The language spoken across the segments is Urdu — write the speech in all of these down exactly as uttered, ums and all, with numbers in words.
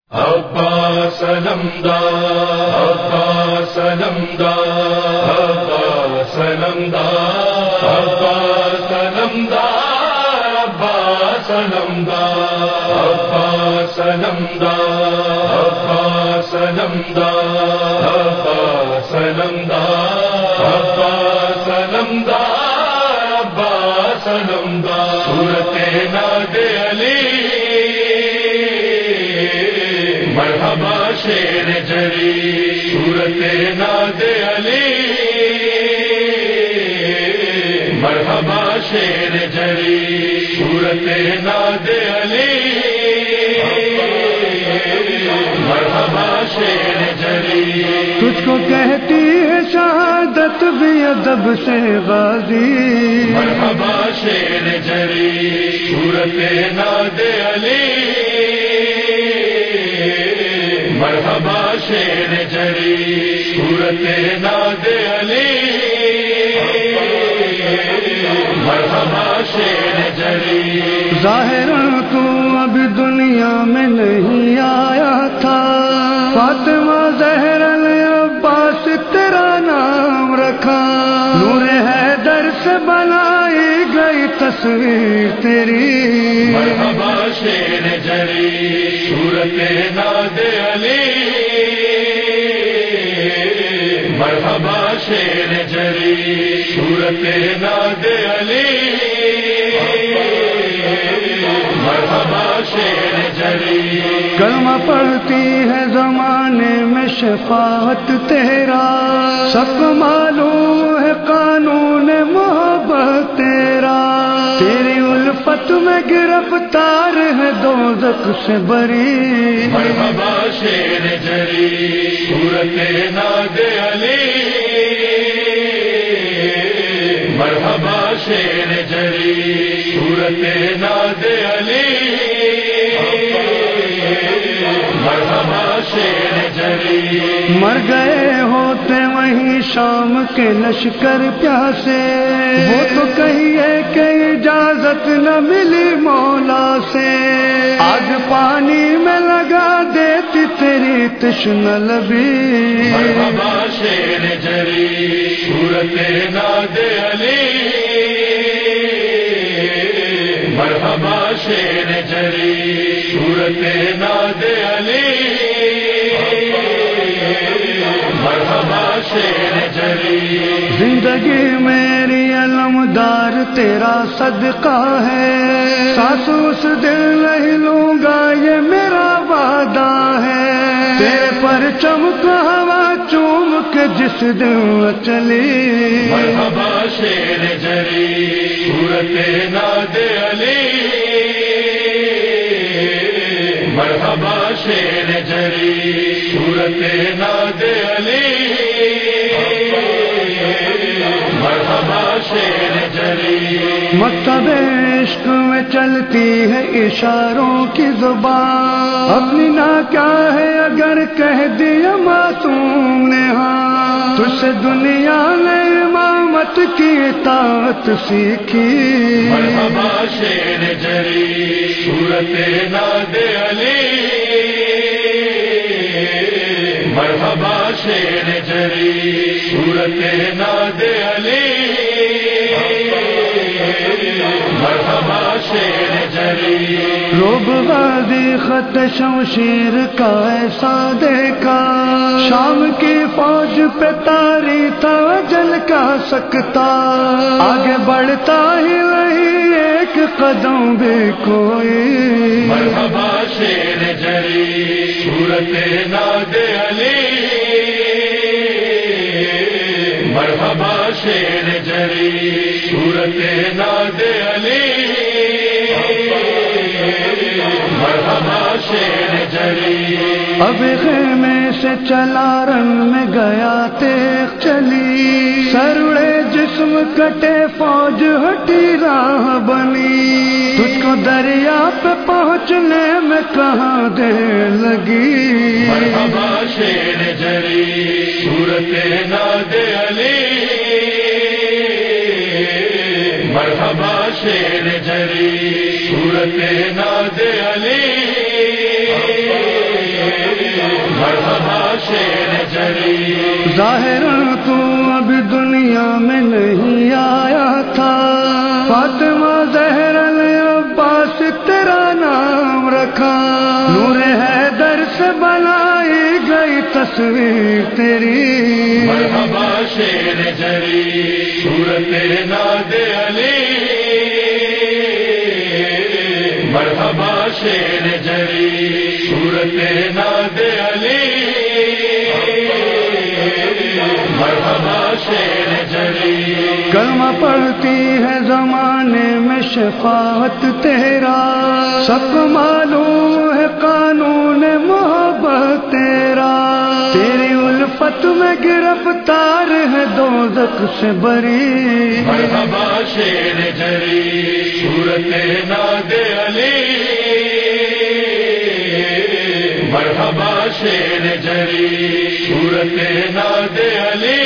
عباس علمدار عباس علمدار عباس علمدار عباس علمدار عباس علمدار عباس علمدار عباس علمدار عباس علمدار عباس علمدار عباس علمدار صورت ناد علی مرحبا شیر جری صورت ناد علی مرحبا شیر جری صورت ناد علی مرحبا شیر جری تجھ کو کہتی ہے شہادت بھی ادب سے غازی مرحبا شیر جری صورت ناد علی مرحبا شیر جری صورت ناد علی مرحبا شیر جری ظاہر تو اب دنیا میں نہیں آیا تھا فاطمہ زہرا نے عباس تیرا نام رکھا نور حیدر سے بنائی گئی تصویر تیری مرحبا شیر جری صورت ناد علی مرحبا شیر جری صورت ناد علی مرحبا شیر جری کلمہ پڑھتی ہے زمانے میں شفاعت تیرا سب کو معلوم ہے قانون محبت تیرا تیری الفت میں گرفتار ہے دوزخ سے بری مرحبا شیر جری صورت ناد علی مرحبا شیر جری صورت ناد علی مرحبا شیر جری مر گئے ہوتے وہیں شام کے لشکر پیاسے وہ تو کہیے کہ اجازت نہ ملی مولا سے آگ پانی میں لگا دیتی تیری تشنہ لبی مرحبا شیر جری صورت ناد علی مرحبا شیر جری صورت ناد علی مرحبا شیر جری زندگی میری علمدار تیرا صدقہ ہے سانس اس دل نہیں لوں گا یہ میرا وعدہ ہے تیرے پر چمک ہوا چوم کے جس دن چلی مرحبا شیر جری صورت ناد علی مرحبا شیر جری صورت ناد علی مرحبا شیر جری مکتب عشق میں چلتی ہے اشاروں کی زبان اپنی نا کیا ہے اگر کہہ دیا معصوم نے ہاں تجھ سے دنیا نے امامت کی اطاعت سیکھی مرحبا شیر جری صورت ناد علی مرحبا شیر جری صورت ناد علی مرحبا شیر جری روب غازی خط شمشیر کا ایسا دیکھا شام کی فوج پہ تاری تھا جل کا سکتا آگے بڑھتا ہی نہیں ایک قدم بھی کوئی مرحبا شیر جری صورت ناد علی مرحبا شیر جری صورت ناد علی مرحبا شیر جری اب خیمے سے چلا رن میں گیا تیغ چلی سروڑے جسم کٹے فوج ہٹی راہ بنی تجھ کو دریا پہ پہنچنے میں کہاں دیر لگی مرحبا شیر جری صورت ناد علی مرحبا شیر جری صورت ناد علی مرحبا شیر جری ظاہر تو اب دنیا میں نہیں آیا تھا، فاطمہ زہرا نے عباس تیرا نام رکھا، نور حیدر سے بنائی گئی تصویر تیری، مرحبا شیر جری صورت ناد علی، مرحبا شیر جری صورت ناد علی، مرحبا شیر جری کلمہ پڑھتی ہے زمانے میں شفاعت تیرا، سب کو معلوم ہے قانون محبت تیرا، تیری الفت میں گرفتار ہے دوزخ سے بری، مرحبا شیر جری صورت ناد علی، مرحبا شیر جری صورت ناد علی،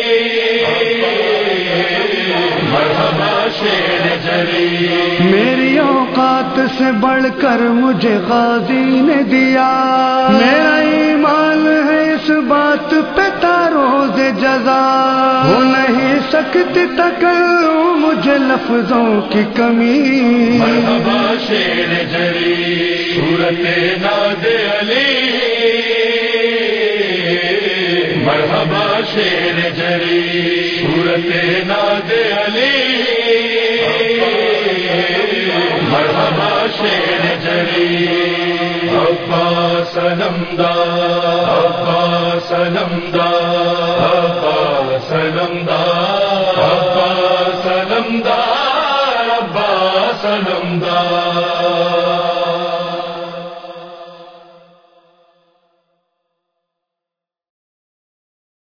مرحبا شیر جری میری اوقات سے بڑھ کر مجھے غازی نے دیا، میرا ایمان ہے اس بات پہ تاروز جزا، ہو نہیں سکتی تکلم مجھے لفظوں کی کمی، مرحبا شیر جری صورت ناد علی، مرحبا شیر جری صورت ناد علی، مرحبا شیر جری عباس علمدار، عباس علمدار، عباس علمدار